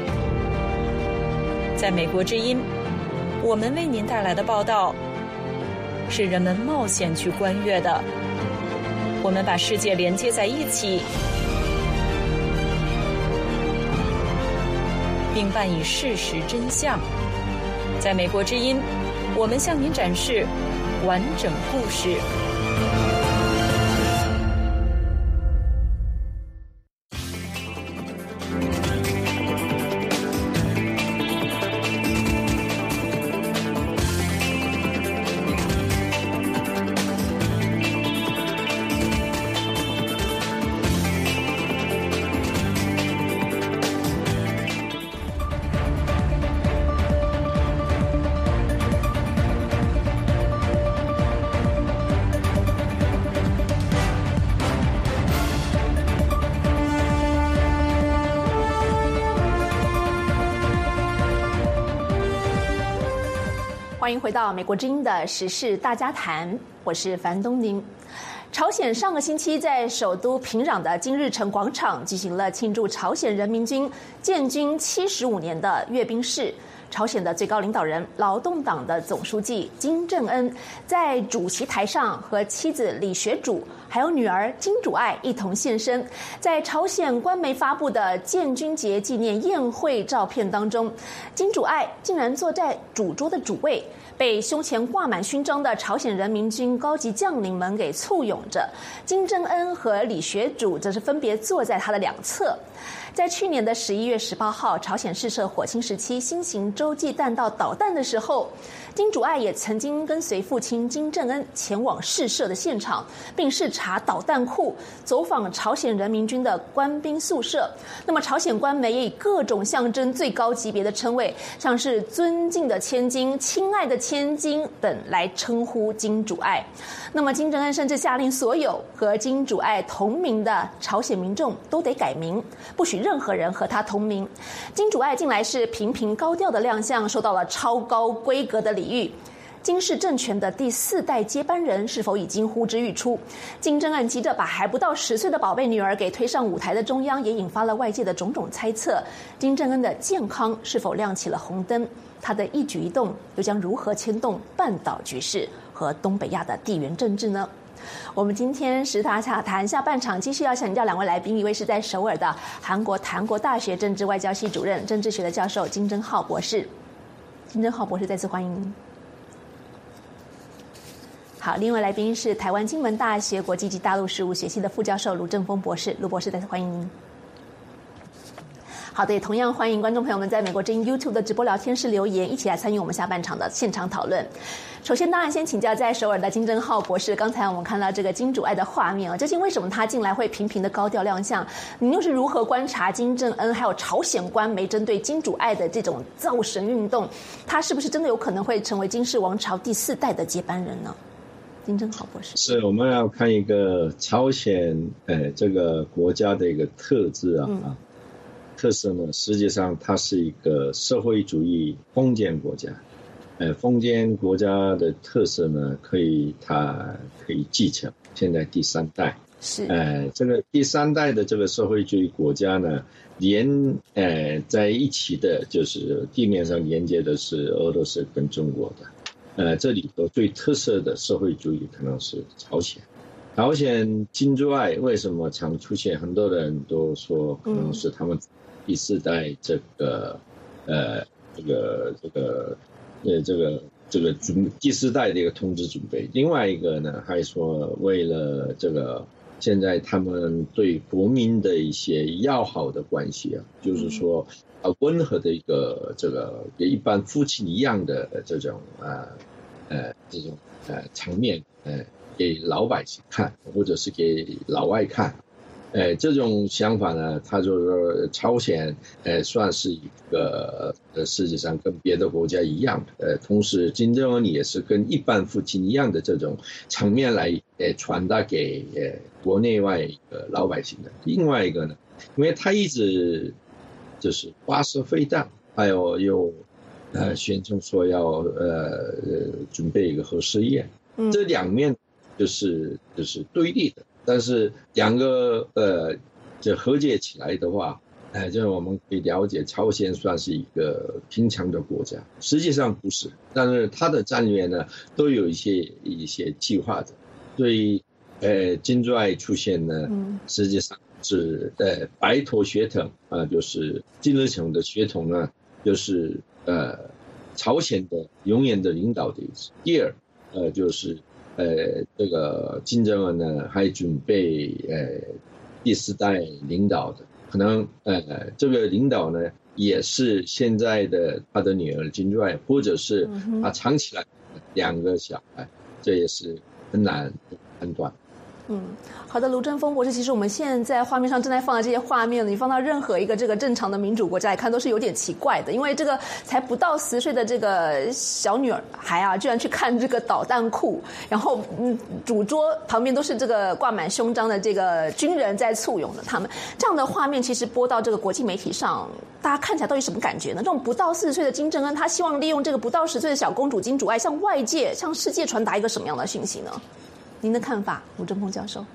在美国之音，我们为您带来的报道是人们冒险去观阅的。我们把世界连接在一起，并伴以事实真相。在美国之音，我们向您展示完整故事。 欢迎回到美国之音的时事大家谈，我是樊东宁。朝鲜上个星期在首都平壤的金日成广场举行了庆祝朝鲜人民军建军75年的阅兵式。朝鲜的最高领导人、劳动党的总书记金正恩在主席台上和妻子李雪主还有女儿金主爱一同现身。在朝鲜官媒发布的建军节纪念宴会照片当中，金主爱竟然坐在主桌的主位，被胸前挂满勋章的朝鲜人民军高级将领们给簇拥着。金正恩和李雪主则是分别坐在他的两侧。在去年的11月18号，朝鲜试射火星17新型洲际弹道导弹的时候，金主爱也曾经跟随父亲金正恩前往试射的现场，并视察导弹库，走访朝鲜人民军的官兵宿舍。那么朝鲜官媒也以各种象征最高级别的称谓，像是尊敬的千金、亲爱的千金等来称呼金主爱。那么金正恩甚至下令所有和金主爱同名的朝鲜民众都得改名，不许任何人和他同名。金主爱近来是频频高调的亮相，受到了超高规格的礼遇。金氏政权的第4代接班人是否已经呼之欲出？金正恩急着把还不到10岁的宝贝女儿给推上舞台的中央，也引发了外界的种种猜测。金正恩的健康是否亮起了红灯？他的一举一动又将如何牵动半岛局势和东北亚的地缘政治呢？我们今天时大洽谈下半场继续要请教2位来宾，一位是在首尔的韩国大学政治外交系主任、政治学的教授金正浩博士。金正浩博士再次欢迎您。好，另外来宾是台湾金门大学国际及大陆事务学系的副教授卢正峰博士，卢博士再次欢迎您。好的，也同样欢迎观众朋友们在美国之音 YouTube 的直播聊天室留言，一起来参与我们下半场的现场讨论。首先当然先请教在首尔的金正浩博士，刚才我们看到这个金主爱的画面啊，究竟为什么他近来会频频的高调亮相？您又是如何观察金正恩还有朝鲜官媒针对金主爱的这种造神运动？他是不是真的有可能会成为金氏王朝第4代的接班人呢？金正浩博士， 是我们要看一个朝鲜这个国家的一个特质啊。特色呢，实际上它是一个社会主义封建国家。封建国家的特色呢，它可以继承。现在第3代， 是这个第三代的这个社会主义国家呢，在一起的，就是地面上连接的是俄罗斯跟中国的，这里头最特色的社会主义可能是朝鲜。朝鲜金珠爱为什么常出现？很多人都说可能是他们第四代这个第四代的一个统治准备。另外一个呢，还说为了这个现在他们对国民的一些要好的关系啊，就是说温和的一个这个跟一般父亲一样的这种场面给老百姓看，或者是给老外看。这种想法呢，他就说朝鲜算是一个世界上跟别的国家一样的，同时金正恩也是跟一般父亲一样的这种场面来传达给国内外老百姓的。另外一个呢，因为他一直就是发射飞弹，还有宣称说要准备一个核试验，这两面就是对立的。但是两个这和解起来的话，就是我们可以了解，朝鲜算是一个平常的国家，实际上不是，但是它的战略呢都有一些计划的，所以金珠爱出现呢，实际上是白头血统就是金日成的血统呢，就是朝鲜的永远的领导的意思。第二就是这个金正恩呢还准备第四代领导的，可能这个领导呢也是现在的他的女儿金珠爱，或者是他藏起来两个小孩，这也是很难判断。 好的，卢振峰博士，其实我们现在画面上正在放的这些画面，你放到任何一个这个正常的民主国家来看，都是有点奇怪的，因为这个才不到10岁的这个小女孩啊，居然去看这个导弹库，然后主桌旁边都是这个挂满胸章的这个军人在簇拥着他们，这样的画面其实播到这个国际媒体上，大家看起来到底什么感觉呢？这种不到40岁的金正恩，他希望利用这个不到10岁的小公主金主爱，向外界、向世界传达一个什么样的讯息呢？您的看法，卢振峰教授？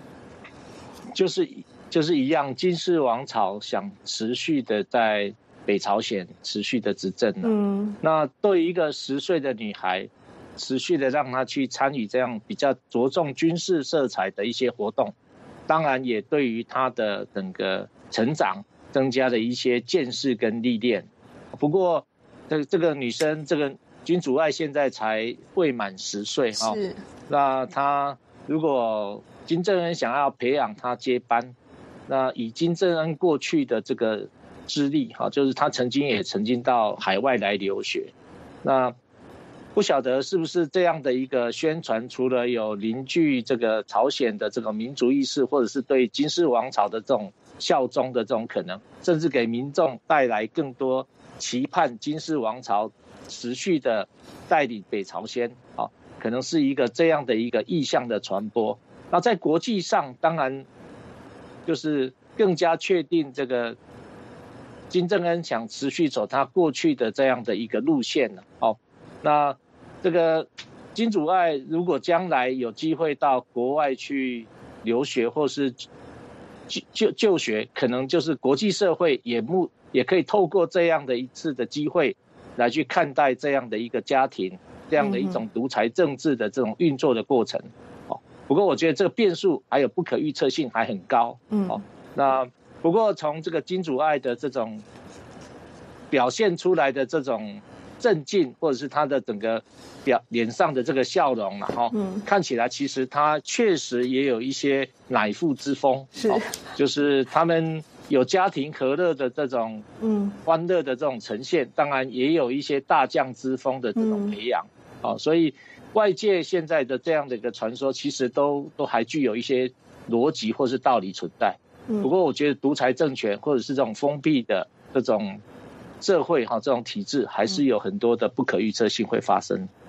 就是一样，金氏王朝想持续的在北朝鲜持续的执政那对于一个10岁的女孩，持续的让她去参与这样比较着重军事色彩的一些活动，当然也对于她的整个成长增加了一些见识跟历练。不过这个女生，这个金主爱现在才未满10岁那她如果金正恩想要培养他接班，那以金正恩过去的这个资历就是他曾经到海外来留学，那不晓得是不是这样的一个宣传，除了有凝聚这个朝鲜的这个民族意识，或者是对金氏王朝的这种效忠的这种可能，甚至给民众带来更多期盼金氏王朝持续的带领北朝鲜可能是一个这样的一个意向的传播。那在国际上当然就是更加确定这个金正恩想持续走他过去的这样的一个路线了那这个金主爱如果将来有机会到国外去留学或是就学，可能就是国际社会也可以透过这样的一次的机会来去看待这样的一个家庭，这样的一种独裁政治的这种运作的过程不过我觉得这个变数还有不可预测性还很高那不过从这个金主爱的这种表现出来的这种镇静，或者是他的整个脸上的这个笑容看起来其实他确实也有一些乃父之风就是他们有家庭和乐的这种欢乐的这种呈现，当然也有一些大将之风的这种培养所以外界现在的这样的一个传说其实都还具有一些逻辑或是道理存在不过我觉得独裁政权或者是这种封闭的这种社会这种体制还是有很多的不可预测性会发生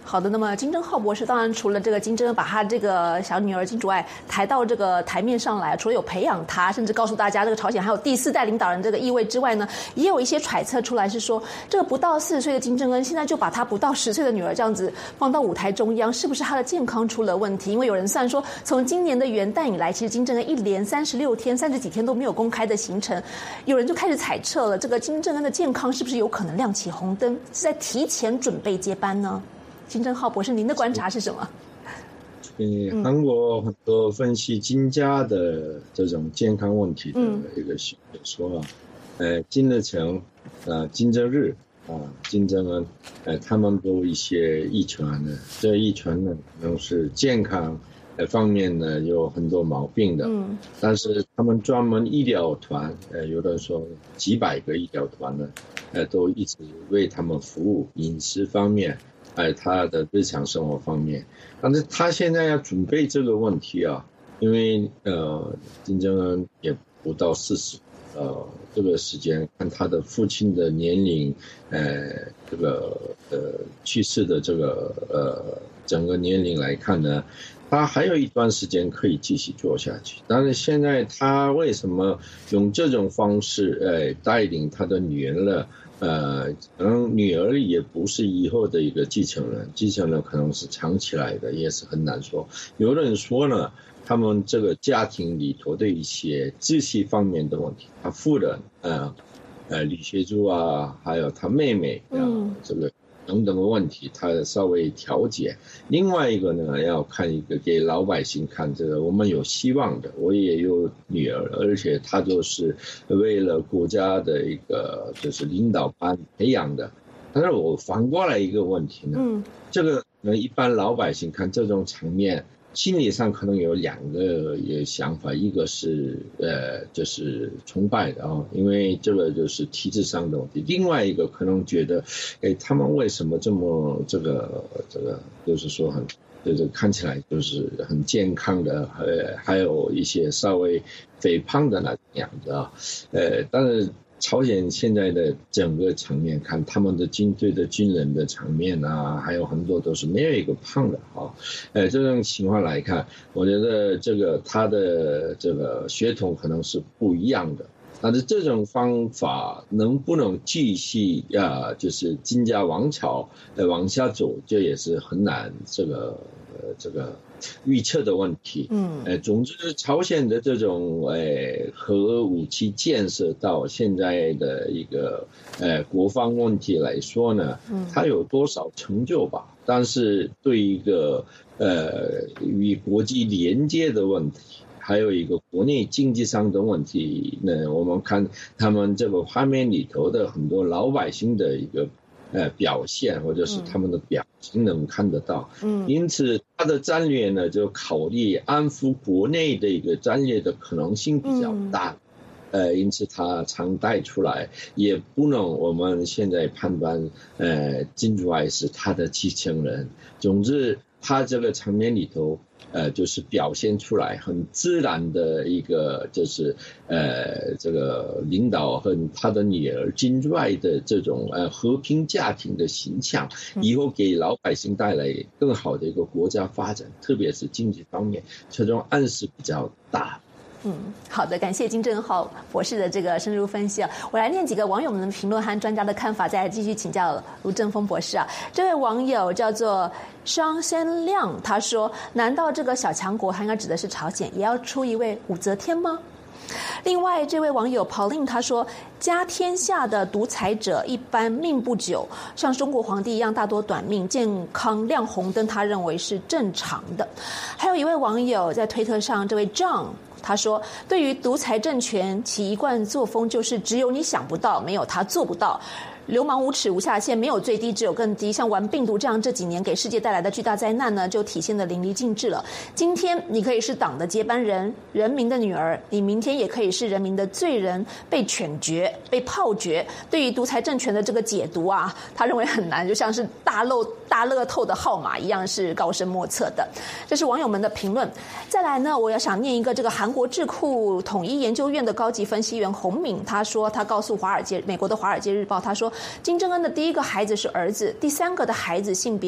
好的，那么金正浩博士当然除了这个金正恩把他这个小女儿金主爱抬到这个台面上来，除了有培养他，甚至告诉大家这个朝鲜还有第4代领导人这个意味之外呢，也有一些揣测出来是说，这个不到40岁的金正恩现在就把他不到10岁的女儿这样子放到舞台中央，是不是他的健康出了问题？因为有人算说，从今年的元旦以来，其实金正恩一连36天、30几天都没有公开的行程，有人就开始猜测了，这个金正恩的健康是不是有可能亮起红灯，是在提前准备接班呢？金正浩博士，您的观察是什么？ 韩国很多分析金家的这种健康问题的一个说金日成、金正日金正恩，他们都有一些遗传呢，这遗传呢可能是健康方面呢有很多毛病的，但是他们专门医疗团，有的说几百个医疗团呢，都一直为他们服务，饮食方面。他的日常生活方面，但是他现在要准备这个问题啊，因为金正恩也不到40，这个时间看他的父亲的年龄，这个去世的这个整个年龄来看呢，他还有一段时间可以继续做下去。但是现在他为什么用这种方式带领他的女儿呢？可能女儿也不是以后的一个继承人可能是藏起来的，也是很难说。有人说呢，他们这个家庭里头的一些秩序方面的问题，他夫人李学柱还有他妹妹这个等等的问题，他稍微调节。另外一个呢，要看一个给老百姓看，这个我们有希望的。我也有女儿，而且她就是为了国家的一个就是领导班培养的。但是我反过来一个问题呢，这个一般老百姓看这种场面，心理上可能有2个想法，一个是就是崇拜的因为这个就是体制上的问题；另外一个可能觉得，他们为什么这么这个就是说就是看起来就是很健康的，还有一些稍微肥胖的那样子但是朝鲜现在的整个场面看，他们的军队的军人的场面还有很多都是没有一个胖的这种情况来看，我觉得这个他的这个血统可能是不一样的，但是这种方法能不能继续就是金家王朝往下走，这也是很难这个预测的问题。总之朝鲜的这种核武器建设到现在的一个国防问题来说呢，它有多少成就吧，但是对一个与国际连接的问题，还有一个国内经济上的问题呢，我们看他们这个画面里头的很多老百姓的一个表现，或者是他们的表情能看得到。因此他的战略呢，就考虑安抚国内的一个战略的可能性比较大。因此他常带出来，也不能我们现在判断金主爱是他的继承人。总之他这个场面里头就是表现出来很自然的一个就是这个领导和他的女儿金主爱的这种和平家庭的形象，以后给老百姓带来更好的一个国家发展，特别是经济方面，这种暗示比较大。 好的，感谢金正浩博士的这个深入分析我来念几个网友们的评论和专家的看法，再继续请教卢正峰博士这位网友叫做商先亮，他说：难道这个小强国，他应该指的是朝鲜，也要出一位武则天吗？另外这位网友 Pauline 他说，家天下的独裁者一般命不久，像中国皇帝一样大多短命，健康亮红灯他认为是正常的。还有一位网友在推特上，这位 John他说，对于独裁政权其一贯作风就是只有你想不到，没有他做不到，流氓无耻无下限，没有最低只有更低，像玩病毒这样这几年给世界带来的巨大灾难呢，就体现得淋漓尽致了。今天你可以是党的接班人，人民的女儿，你明天也可以是人民的罪人，被犬决，被炮决。对于独裁政权的这个解读他认为很难，就像是大乐透的号码一样，是高深莫测的。这是网友们的评论。再来呢，我要想念一个这个韩国智库统一研究院的高级分析员洪敏，他说他告诉美国的华尔街日报，他说金正恩的第一个孩子是儿子，第3个的孩子性别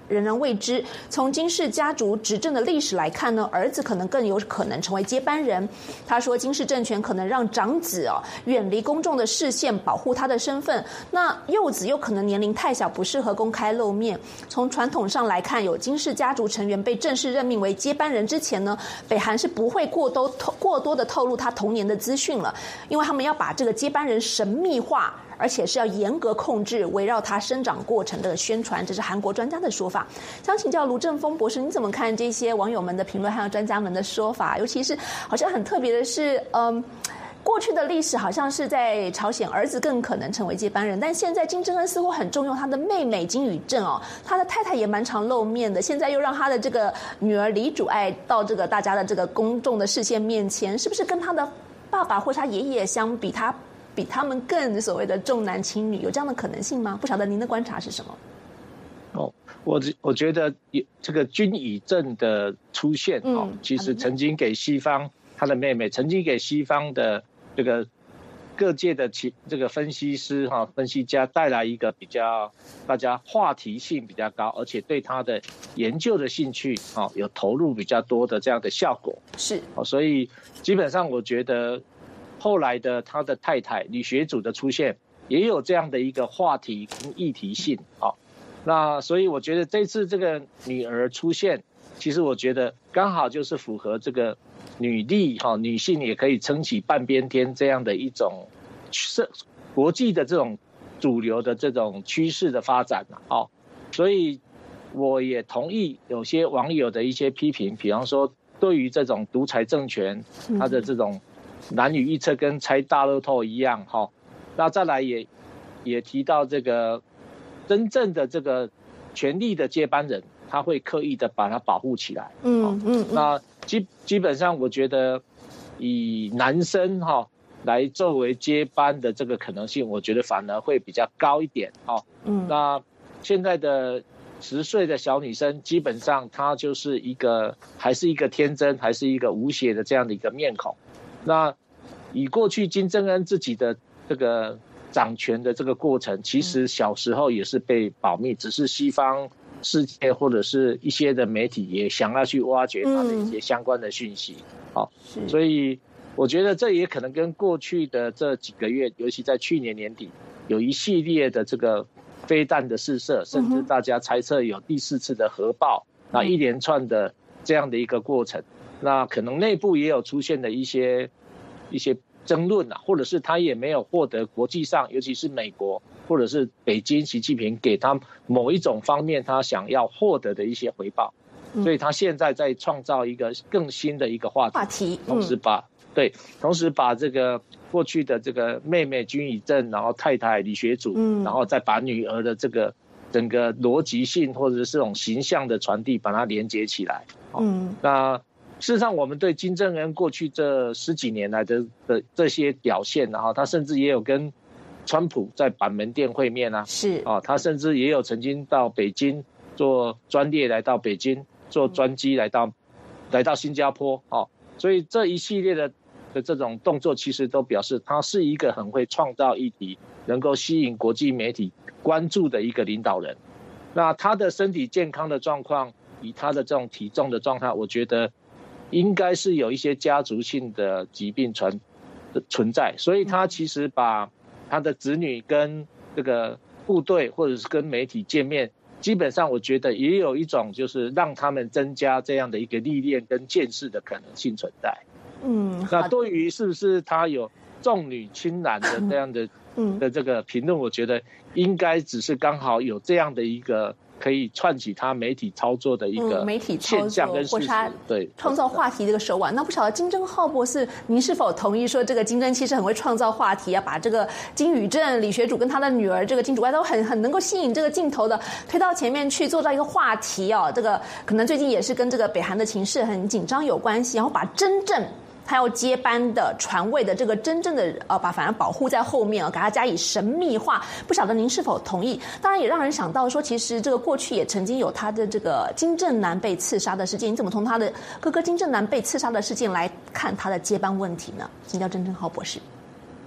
仍然未知。从金氏家族执政的历史来看呢，儿子可能更有可能成为接班人。他说，金氏政权可能让长子远离公众的视线，保护他的身份。那幼子又可能年龄太小，不适合公开露面。从传统上来看，有金氏家族成员被正式任命为接班人之前呢，北韩是不会过多的透露他童年的资讯了，因为他们要把这个接班人神秘化，而且是要严格控制围绕他生长过程的宣传，这是韩国专家的说法。想请教卢正峰博士，你怎么看这些网友们的评论还有专家们的说法？尤其是好像很特别的是，过去的历史好像是在朝鲜儿子更可能成为接班人，但现在金正恩似乎很重用他的妹妹金宇镇他的太太也蛮常露面的，现在又让他的这个女儿李主爱到这个大家的这个公众的视线面前，是不是跟他的爸爸或是他爷爷相比，他比他们更所谓的重男轻女，有这样的可能性吗？不晓得您的观察是什么？ 我觉得这个金宇镇的出现其实曾经给西方，他的妹妹曾经给西方的这个各界的这个分析师分析家带来一个比较大家话题性比较高，而且对他的研究的兴趣有投入比较多的这样的效果。 是所以基本上我觉得后来的他的太太李学祖的出现也有这样的一个话题跟议题性那所以我觉得这次这个女儿出现，其实我觉得刚好就是符合这个女力女性也可以撑起半边天这样的一种国际的这种主流的这种趋势的发展所以我也同意有些网友的一些批评，比方说对于这种独裁政权，它的这种男女预测跟猜大乐透一样那再来也提到这个真正的这个权力的接班人，他会刻意的把它保护起来。那基本上我觉得以男生来作为接班的这个可能性，我觉得反而会比较高一点那现在的10岁的小女生，基本上她就是还是一个天真，还是一个无邪的这样的一个面孔。那以过去金正恩自己的这个掌权的这个过程，其实小时候也是被保密，只是西方世界或者是一些的媒体也想要去挖掘他的一些相关的讯息所以我觉得这也可能跟过去的这几个月，尤其在去年年底有一系列的这个飞弹的试射，甚至大家猜测有第4次的核爆，那一连串的这样的一个过程，那可能内部也有出现的一些争论或者是他也没有获得国际上，尤其是美国或者是北京习近平给他某一种方面他想要获得的一些回报，所以他现在在创造一个更新的一个话题，同时把这个过去的这个妹妹金宇镇，然后太太李学祖，然后再把女儿的这个整个逻辑性或者是这种形象的传递把它连接起来那事实上我们对金正恩过去这10几年来的这些表现他甚至也有跟川普在板门店会面是他甚至也有曾经到北京坐专列来到北京，坐专机来到新加坡所以这一系列的这种动作其实都表示他是一个很会创造议题，能够吸引国际媒体关注的一个领导人。那他的身体健康的状况，以他的这种体重的状态，我觉得应该是有一些家族性的疾病存在，所以他其实把他的子女跟这个部队或者是跟媒体见面，基本上我觉得也有一种就是让他们增加这样的一个历练跟见识的可能性存在。那对于是不是他有重女轻男的这样的这个评论，我觉得应该只是刚好有这样的一个可以串起他媒体操作的一个媒体现象跟事实， 对创造话题这个手腕。那不晓得金正浩博士，您是否同意说这个金正其实很会创造话题把这个金宇镇、李学祖跟他的女儿这个金主爱都很能够吸引这个镜头的推到前面去，做到一个话题这个可能最近也是跟这个北韩的情势很紧张有关系，然后把真正他要接班的传位的这个真正的反而保护在后面给他加以神秘化，不晓得您是否同意？当然也让人想到说，其实这个过去也曾经有他的这个金正男被刺杀的事件，你怎么从他的哥哥金正男被刺杀的事件来看他的接班问题呢？请教郑正浩博士。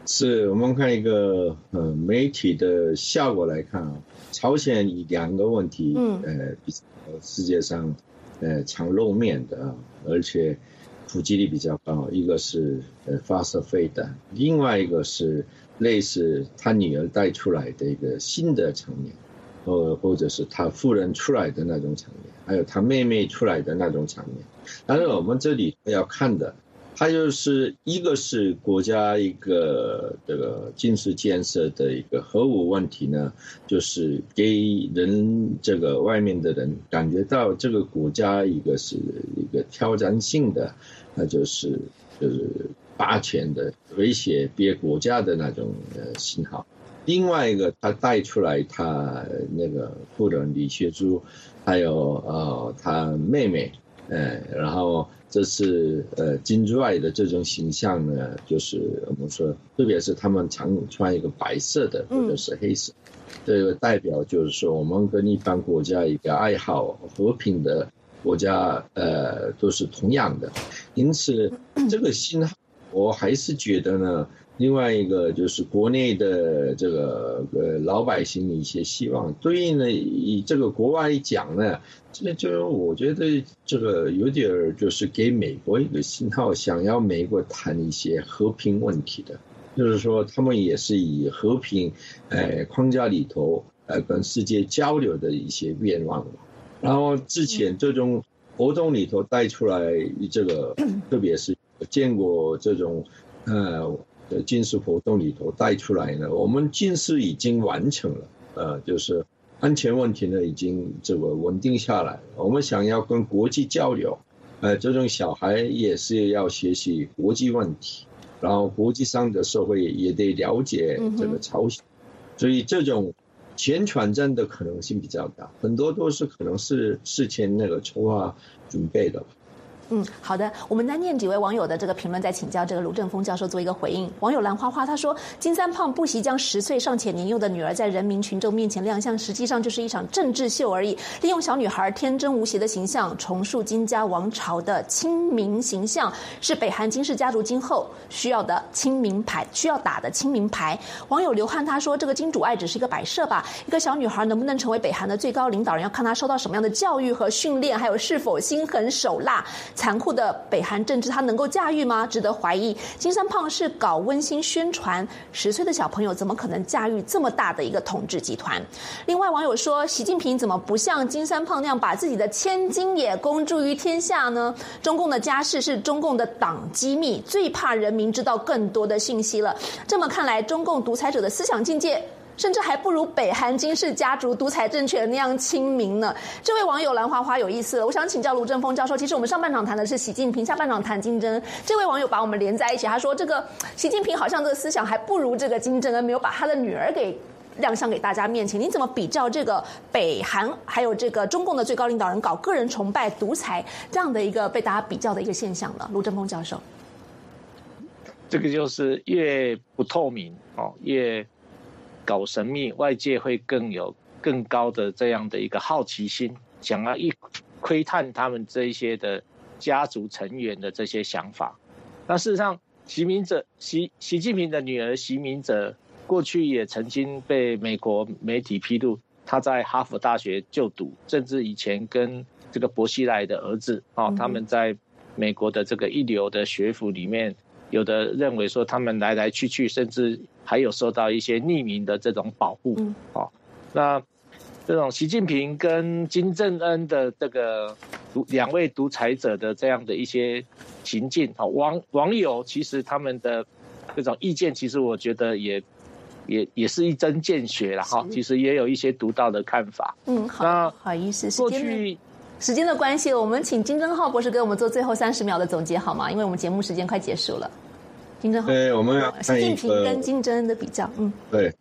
是我们看一个媒体的效果来看啊，朝鲜以2个问题比世界上常露面的啊，而且普及率比较高，一个是发射飞弹，另外一个是类似他女儿带出来的一个新的场面，或者是他夫人出来的那种场面，还有他妹妹出来的那种场面。但是我们这里要看的，它就是一个是国家一个这个军事建设的一个核武问题呢，就是给人这个外面的人感觉到这个国家一个是一个挑战性的，那就是霸权的威胁别国家的那种信号。另外一个，他带出来他那个夫人李雪珠，还有他妹妹，然后这是金珠爱的这种形象呢，就是我们说，特别是他们常穿一个白色的或者是黑色，这个代表就是说我们跟一般国家一个爱好和平的国家都是同样的，因此这个信号我还是觉得呢。另外一个就是国内的这个老百姓的一些希望，对于呢以这个国外讲呢，这就我觉得这个有点就是给美国一个信号，想要美国谈一些和平问题的，就是说他们也是以和平框架里头跟世界交流的一些愿望。然后之前这种活动里头带出来这个，特别是见过这种军事活动里头带出来呢，我们军事已经完成了，就是安全问题呢已经这个稳定下来。我们想要跟国际交流，这种小孩也是要学习国际问题，然后国际上的社会也得了解这个朝鲜，所以这种前传战的可能性比较大，很多都是可能是事前那个筹划准备的。 好的，我们来念几位网友的这个评论，再请教这个卢正峰教授做一个回应。网友兰花花他说，金三胖不惜将10岁尚且年幼的女儿在人民群众面前亮相，实际上就是一场政治秀而已，利用小女孩天真无邪的形象，重塑金家王朝的亲民形象，是北韩金氏家族今后需要的亲民牌，需要打的亲民牌。网友刘汉他说，这个金主爱只是一个摆设吧，一个小女孩能不能成为北韩的最高领导人，要看她受到什么样的教育和训练，还有是否心狠手辣。残酷的北韩政治他能够驾驭吗？值得怀疑。金三胖是搞温馨宣传，10岁的小朋友怎么可能驾驭这么大的一个统治集团？另外网友说，习近平怎么不像金三胖那样把自己的千金也公诸于天下呢？中共的家事是中共的党机密，最怕人民知道更多的信息了。这么看来，中共独裁者的思想境界甚至还不如北韩金氏家族独裁政权那样亲民呢。这位网友兰花花有意思了，我想请教卢正峰教授，其实我们上半场谈的是习近平，下半场谈金正恩。这位网友把我们连在一起，他说这个习近平好像这个思想还不如这个金正恩，没有把他的女儿给亮相给大家面前。您怎么比较这个北韩还有这个中共的最高领导人搞个人崇拜、独裁这样的一个被大家比较的一个现象呢？卢正峰教授， 这个就是越不透明越搞神秘，外界会更高的这样的一个好奇心，想要窥探他们这一些的家族成员的这些想法。那事实上，习近平的女儿习明哲过去也曾经被美国媒体披露，她在哈佛大学就读，甚至以前跟这个薄熙来的儿子他们在美国的这个一流的学府里面，有的认为说他们来来去去，甚至还有受到一些匿名的这种保护。那这种习近平跟金正恩的这个2位独裁者的这样的一些情境，网友其实他们的这种意见，其实我觉得也是一针见血了其实也有一些独到的看法。 好意思， 过去时间的关系，我们请金正浩博士给我们做最后30秒的总结好吗？因为我们节目时间快结束了。金正浩， 我们要看习近平跟金正恩的比较。 对，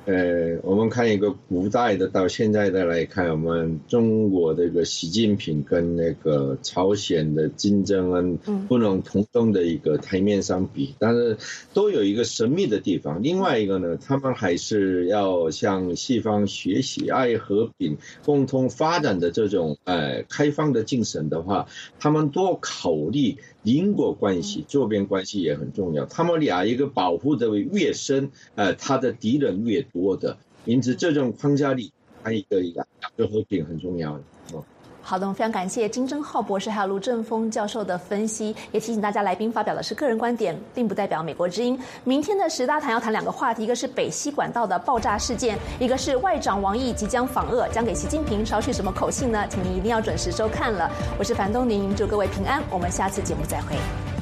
我们看一个古代的到现在的来看，我们中国这个习近平跟那个朝鲜的金正恩不能同等的一个台面上比，但是都有一个神秘的地方。另外一个呢，他们还是要向西方学习爱和平、共同发展的这种开放的精神的话，他们多考虑邻国关系、周边关系也很重要。他们俩一个保护的越深，他的敌人越多的，因此这种框架里，还有一个和平很重要的。 好的，我们非常感谢金正浩博士还有卢正峰教授的分析，也提醒大家，来宾发表的是个人观点，并不代表美国之音。明天的10大谈要谈2个话题，一个是北溪管道的爆炸事件，一个是外长王毅即将访俄，将给习近平捎去什么口信呢？请您一定要准时收看了。我是樊东宁，祝各位平安，我们下次节目再会。